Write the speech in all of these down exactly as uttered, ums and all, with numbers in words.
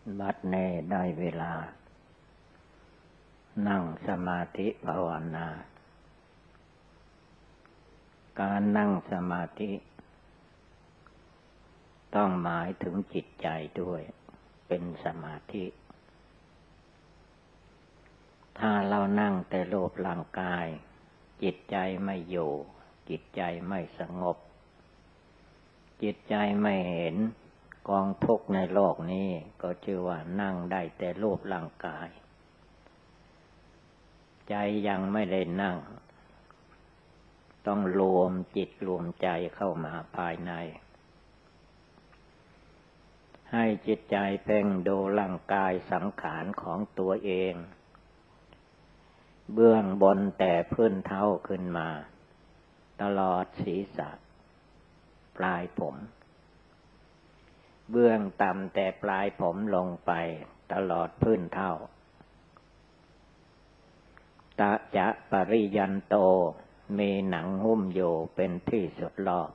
บัดนี้ได้เวลานั่งสมาธิภาวนา การนั่งสมาธิต้องหมายถึงจิตใจด้วยเป็นสมาธิ ถ้าเรานั่งแต่โลภร่างกายจิตใจไม่อยู่จิตใจไม่สงบจิตใจไม่เห็นกองทุกข์ในโลกนี้ก็ชื่อว่านั่งได้แต่รูปร่างกายใจยังไม่ได้นั่งต้องรวมจิตรวมใจเข้ามาภายในให้จิตใจเพ่งดูร่างกายสังขารของตัวเองเบื้องบนแต่พื้นเท้าขึ้นมาตลอดศีรษะปลายผมเบื้องต่ำแต่ปลายผมลงไปตลอดพื้นเท้าตะจะปริยันโตมีหนังหุ้มอยู่เป็นที่สุดรอบ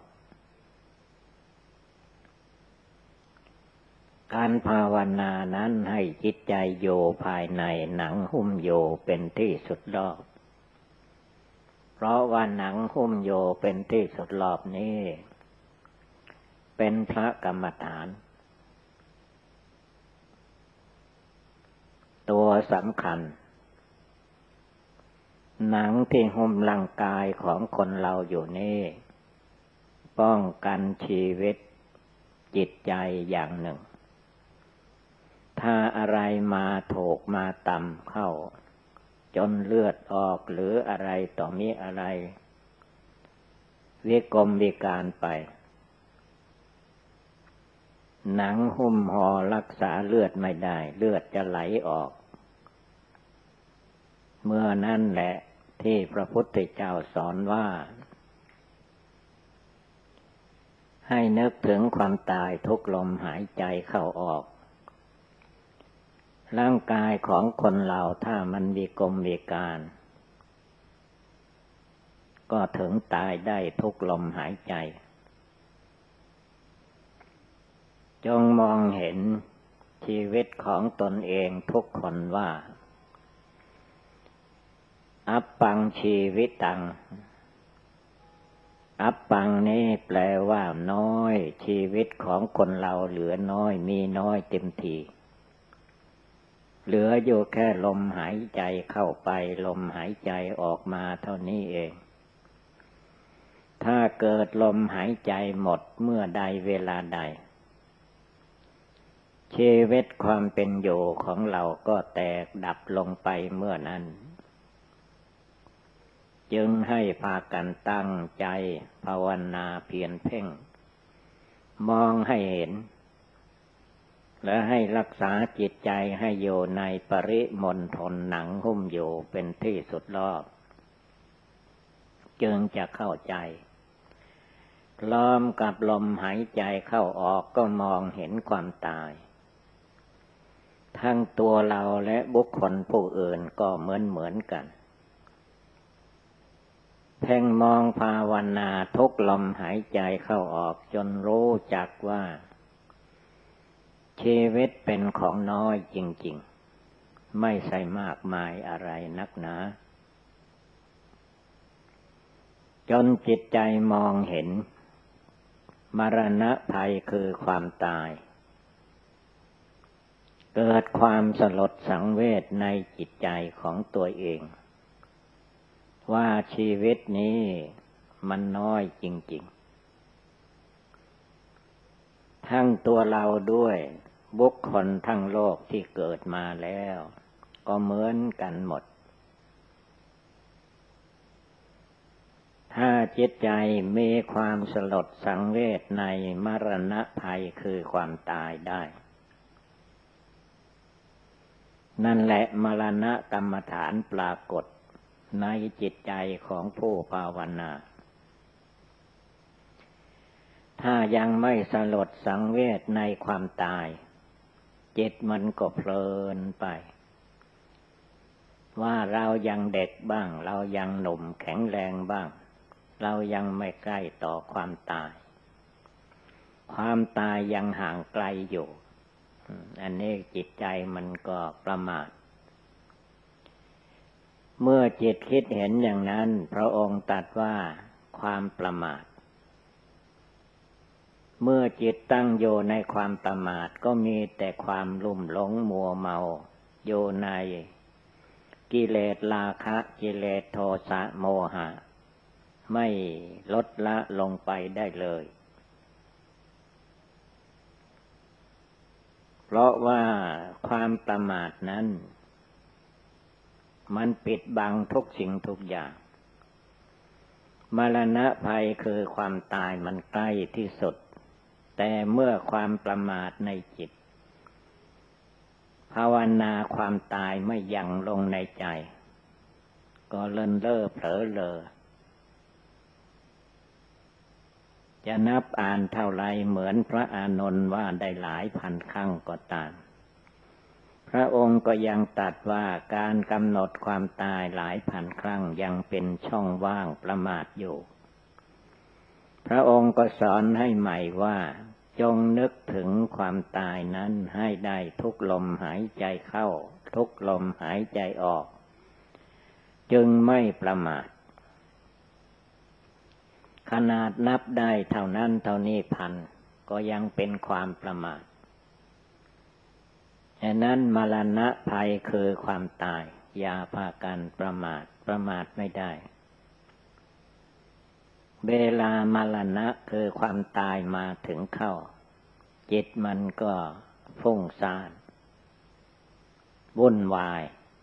การภาวนานั้นให้จิตใจอยู่ภายในหนังหุ้มอยู่เป็นที่สุดรอบเพราะว่าหนังหุ้มอยู่เป็นที่สุดรอบนี้เป็นพระกรรมฐานตัวสำคัญหนังที่หุ้มร่างกายของคนเราอยู่นี่ป้องกันชีวิตจิตใจอย่างหนึ่งถ้าอะไรมาถูกมาต่ำเข้าจนเลือดออกหรืออะไรต่อมีอะไรวิกลมวิการไปหนังหุ้มห่อรักษาเลือดไม่ได้เลือดจะไหลออกเมื่อนั่นแหละที่พระพุทธเจ้าสอนว่าให้นึกถึงความตายทุกลมหายใจเข้าออกร่างกายของคนเราถ้ามันวิกลมวิการก็ถึงตายได้ทุกลมหายใจจงมองเห็นชีวิตของตนเองทุกคนว่าอัปปังชีวิตตังอัปปังนี้แปลว่าน้อยชีวิตของคนเราเหลือน้อยมีน้อยเต็มทีเหลืออยู่แค่ลมหายใจเข้าไปลมหายใจออกมาเท่านี้เองถ้าเกิดลมหายใจหมดเมื่อใดเวลาใดชีวิตความเป็นอยู่ของเราก็แตกดับลงไปเมื่อนั้นจึงให้พากันตั้งใจภาวนาเพียรเพ่งมองให้เห็นและให้รักษาจิตใจให้อยู่ในปริมณฑลหนังหุ้มอยู่เป็นที่สุดรอบจึงจะเข้าใจล้อมกับลมหายใจเข้าออกก็มองเห็นความตายทั้งตัวเราและบุคคลผู้อื่นก็เหมือนเหมือนกันเพ่งมองภาวนาทุกลมหายใจเข้าออกจนรู้จักว่าชีวิตเป็นของน้อยจริงๆไม่ใช่มากมายอะไรนักหนาจนจิตใจมองเห็นมรณะภัยคือความตายเกิดความสลดสังเวชในจิตใจของตัวเองว่าชีวิตนี้มันน้อยจริงๆทั้งตัวเราด้วยบุคคลทั้งโลกที่เกิดมาแล้วก็เหมือนกันหมดถ้าจิตใจมีความสลดสังเวชในมรณะภัยคือความตายได้นั่นแหละมรณะกรรมฐานปรากฏในจิตใจของผู้ภาวนาถ้ายังไม่สลดสังเวชในความตายจิตมันก็เพลินไปว่าเรายังเด็กบ้างเรายังหนุ่มแข็งแรงบ้างเรายังไม่ใกล้ต่อความตายความตายยังห่างไกลอยู่อันนี้จิตใจมันก็ประมาทเมื่อจิตคิดเห็นอย่างนั้นพระองค์ตรัสว่าความประมาทเมื่อจิตตั้งอยู่ในความประมาทก็มีแต่ความลุ่มหลงมัวเมาอยู่ในกิเลสราคะกิเลสโทสะโมหะไม่ลดละลงไปได้เลยเพราะว่าความประมาทนั้นมันปิดบังทุกสิ่งทุกอย่างมรณะภัยคือความตายมันใกล้ที่สุดแต่เมื่อความประมาทในจิตภาวนาความตายไม่ยังลงในใจก็เลินเล่อเผลอเลอจะนับอ่านเท่าไรเหมือนพระอานนท์ว่าได้หลายพันครั้งก็ตามพระองค์ก็ยังตรัสว่าการกำหนดความตายหลายพันครั้งยังเป็นช่องว่างประมาทอยู่พระองค์ก็สอนให้ใหม่ว่าจงนึกถึงความตายนั้นให้ได้ทุกลมหายใจเข้าทุกลมหายใจออกจึงไม่ประมาทขนาดนับได้เท่านั้นเท่านี้พันก็ยังเป็นความประมาทฉะนั้นมรณะภัยคือความตายอย่าพากันประมาทประมาทไม่ได้เวลามรณะคือความตายมาถึงเข้าจิตมันก็ฟุ้งซ่านวุ่นวาย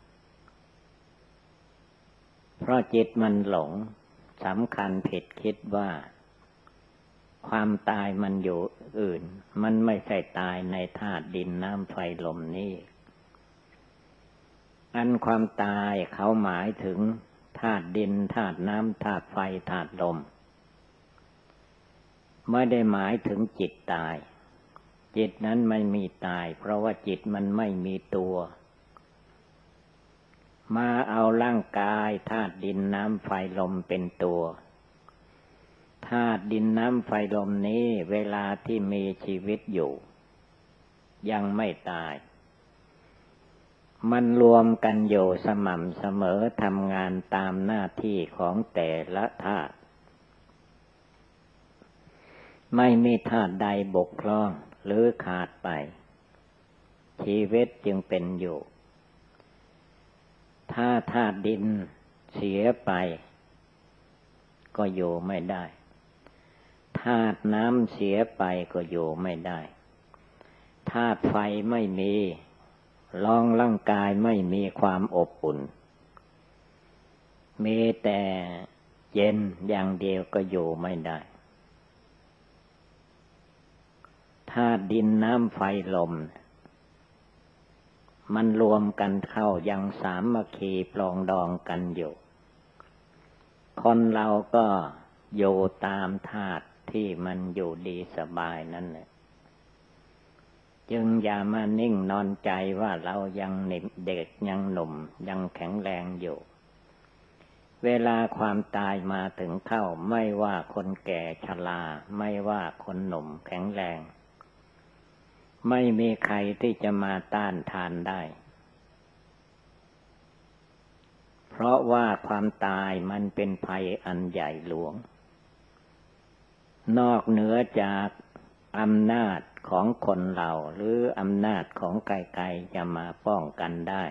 เพราะจิตมันหลงสำคัญผิดคิดว่าความตายมันอยู่อื่นมันไม่ใช่ตายในธาตุดินน้ำไฟลมนี้อันความตายเขาหมายถึงธาตุดินธาตุน้ำธาตุไฟธาตุลมไม่ได้หมายถึงจิตตายจิตนั้นไม่มีตายเพราะว่าจิตมันไม่มีตัวมาเอาร่างกายธาตุดินน้ำไฟลมเป็นตัวธาตุดินน้ำไฟลมนี้เวลาที่มีชีวิตอยู่ยังไม่ตายมันรวมกันอยู่สม่ำเสมอทำงานตามหน้าที่ของแต่ละธาตุไม่มีธาตุใดบกพร่องหรือขาดไปชีวิตจึงเป็นอยู่ถ้าธาตุดินเสียไปก็อยู่ไม่ได้ธาตุน้ำเสียไปก็อยู่ไม่ได้ธาตุไฟไม่มีรองร่างกายไม่มีความอบอุ่นมีแต่เย็นอย่างเดียวก็อยู่ไม่ได้ธาตุดินน้ำไฟลมมันรวมกันเข้ายังสามัคคีปรองดองกันอยู่คนเราก็อยู่ตามธาตุที่มันอยู่ดีสบายนั่นแหละจึงอย่ามานิ่งนอนใจว่าเรายังเด็กยังหนุ่มยังแข็งแรงอยู่เวลาความตายมาถึงเข้าไม่ว่าคนแก่ชราไม่ว่าคนหนุ่มแข็งแรงไม่มีใครที่จะมาต้านทานได้เพราะว่าความตายมันเป็นภัยอันใหญ่หลวงนอกเหนือจากอำนาจของคนเราหรืออำนาจของไกลๆจะมาป้องกันได้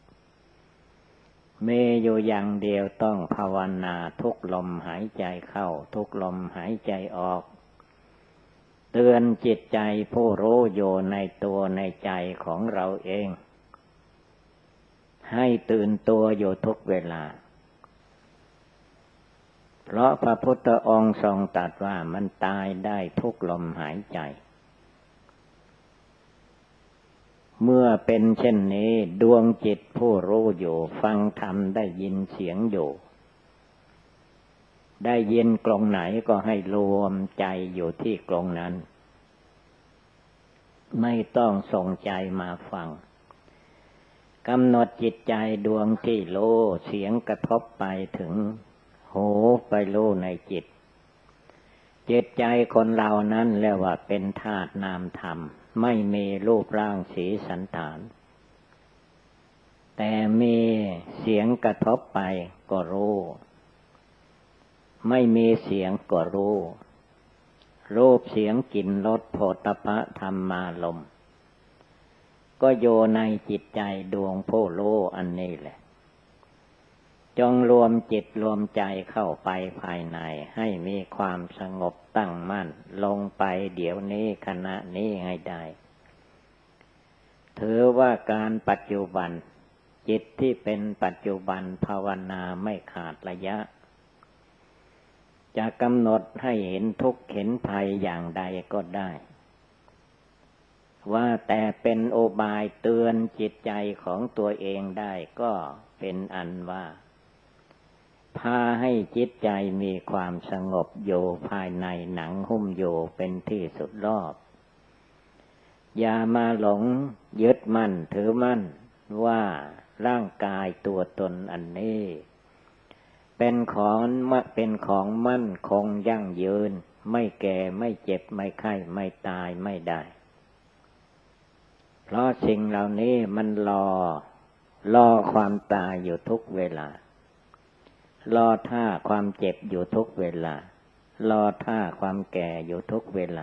มีอยู่อย่างเดียวต้องภาวนาทุกลมหายใจเข้าทุกลมหายใจออกเตือนจิตใจผู้รู้อยู่ในตัวในใจของเราเองให้ตื่นตัวอยู่ทุกเวลาเพราะพระพุทธองค์ทรงตรัสว่ามันตายได้ทุกลมหายใจเมื่อเป็นเช่นนี้ดวงจิตผู้รู้อยู่ฟังธรรมได้ยินเสียงอยู่ได้ยินกลงไหนก็ให้รวมใจอยู่ที่กลงนั้นไม่ต้องส่งใจมาฟังกำหนดจิตใจดวงที่รู้เสียงกระทบไปถึงหูไปรู้ในจิตจิตใจคนเรานั้นเรียกว่าเป็นธาตุนามธรรมไม่มีรูปร่างสีสันฐานแต่มีเสียงกระทบไปก็รู้ไม่มีเสียงก็รู้รูปเสียงกลิ่นรสโผฏฐัพพะธรรมารมณ์ก็โยในจิตใจดวงผู้รู้อันนี้แหละจงรวมจิตรวมใจเข้าไปภายในให้มีความสงบตั้งมั่นลงไปเดี๋ยวนี้ขณะนี้ให้ได้ถือว่าการปัจจุบันจิตที่เป็นปัจจุบันภาวนาไม่ขาดระยะจะกำหนดให้เห็นทุกข์เห็นภัยอย่างใดก็ได้ว่าแต่เป็นโอบายเตือนจิตใจของตัวเองได้ก็เป็นอันว่าพาให้จิตใจมีความสงบอยู่ภายในหนังหุ้มอยู่เป็นที่สุดรอบอย่ามาหลงยึดมั่นถือมั่นว่าร่างกายตัวตนอันนี้เป็นของเป็นของมั่นคงยั่งยืนไม่แก่ไม่เจ็บไม่ไข้ไม่ตายไม่ได้เพราะสิ่งเหล่านี้มันรอรอความตายอยู่ทุกเวลารอท่าความเจ็บอยู่ทุกเวลารอท่าความแก่อยู่ทุกเวลา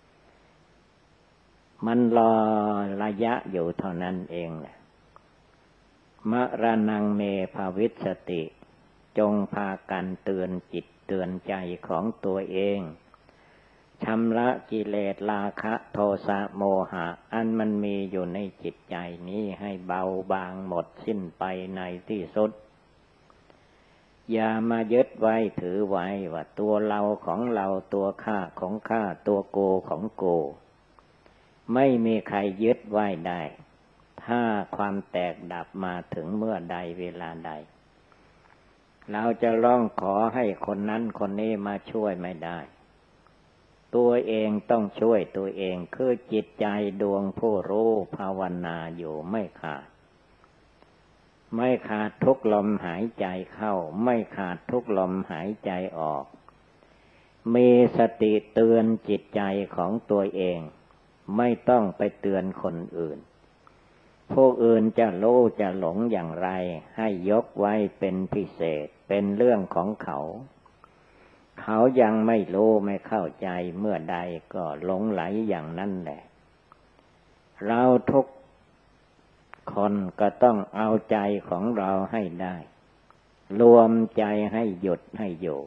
มันรอระยะอยู่เท่านั้นเองแหละมรณังเมภวิสสติจงพากันเตือนจิตเตือนใจของตัวเองชำระกิเลสราคะโทสะโมหะอันมันมีอยู่ในจิตใจนี้ให้เบาบางหมดสิ้นไปในที่สุดอย่ามายึดไว้ถือไว้ว่าตัวเราของเราตัวข้าของข้าตัวโกของโกไม่มีใครยึดไว้ได้ถ้าความแตกดับมาถึงเมื่อใดเวลาใดเราจะร้องขอให้คนนั้นคนนี้มาช่วยไม่ได้ตัวเองต้องช่วยตัวเองคือจิตใจดวงผู้รู้ภาวนาอยู่ไม่ขาดไม่ขาดทุกลมหายใจเข้าไม่ขาดทุกลมหายใจออกมีสติเตือนจิตใจของตัวเองไม่ต้องไปเตือนคนอื่นผู้อื่นจะรู้จะหลงอย่างไรให้ยกไว้เป็นพิเศษเป็นเรื่องของเขาเขายังไม่รู้ไม่เข้าใจเมื่อใดก็หลงไหลอย่างนั้นแหละเราทุกคนก็ต้องเอาใจของเราให้ได้รวมใจให้หยุดให้อยู่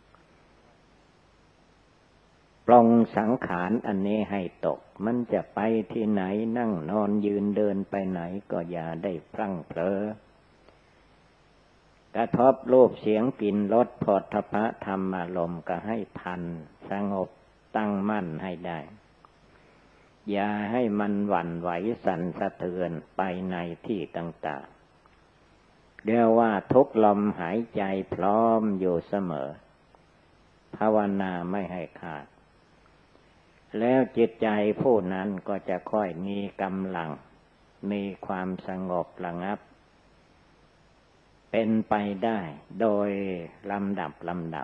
ปลงสังขารอันนี้ให้ตกมันจะไปที่ไหนนั่งนอนยืนเดินไปไหนก็อย่าได้พลั้งเผลอกระทบรูปเสียงกลิ่นรสโผฏฐัพพะธรรมารมณ์ก็ให้ทันสงบตั้งมั่นให้ได้อย่าให้มันหวั่นไหวสั่นสะเทือนไปในที่ต่างๆเรียกว่าทุกลมหายใจพร้อมอยู่เสมอภาวนาไม่ให้ขาดแล้วจิตใจผู้นั้นก็จะค่อยมีกำลังมีความสงบระงับเป็นไปได้โดยลำดับลำดับ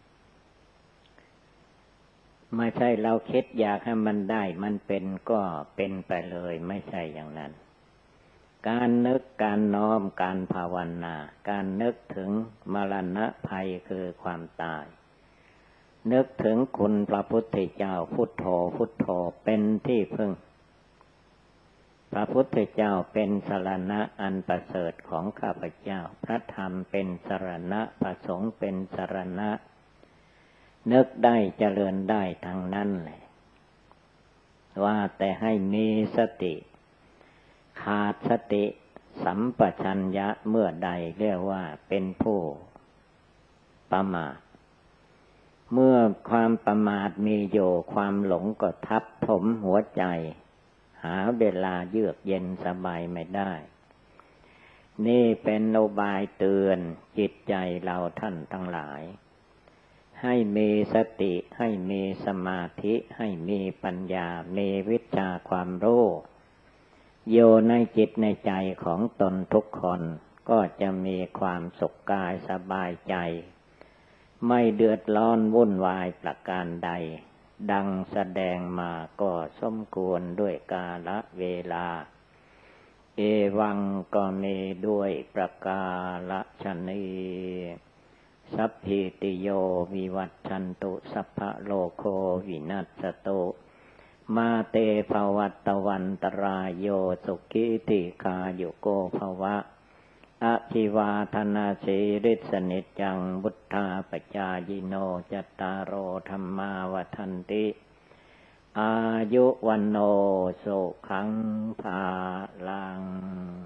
ไม่ใช่เราคิดอยากให้มันได้มันเป็นก็เป็นไปเลยไม่ใช่อย่างนั้นการนึกการน้อมการภาวนาการนึกถึงมรณะภัยคือความตายนึกถึงคุณพระพุทธเจ้าพุทโธพุทโธเป็นที่พึ่งพระพุทธเจ้าเป็นสรณะอันประเสริฐของข้าพเจ้าพระธรรมเป็นสรณะพระสงฆ์เป็นสรณะนึกได้เจริญได้ทั้งนั้นเลยว่าแต่ให้มีสติขาดสติสัมปชัญญะเมื่อใดเรียกว่าเป็นผู้ประมาทเมื่อความประมาทมีอยู่ความหลงก็ทับถมหัวใจหาเวลาเยือกเย็นสบายไม่ได้นี่เป็นโอบายเตือนจิตใจเราท่านทั้งหลายให้มีสติให้มีสมาธิให้มีปัญญามีวิชาความรู้อยู่ในจิตในใจของตนทุกคนก็จะมีความสุขกายสบายใจไม่เดือดร้อนวุ่นวายประการใดดังแสดงมาก็สมควรด้วยกาลเวลาเอวังก็มีด้วยประกาศนีสัพพิติโยวิวัตชันตุสัพพะโลกโควินัสสตุมาเตภวัตวันตรายโยสุขิติกายุโกภวะอภิวาทนาสีริสนิจังบุทธาปจายโนจัตตารโอธรรมาวทันติอายุวันโนสุขังภาลัง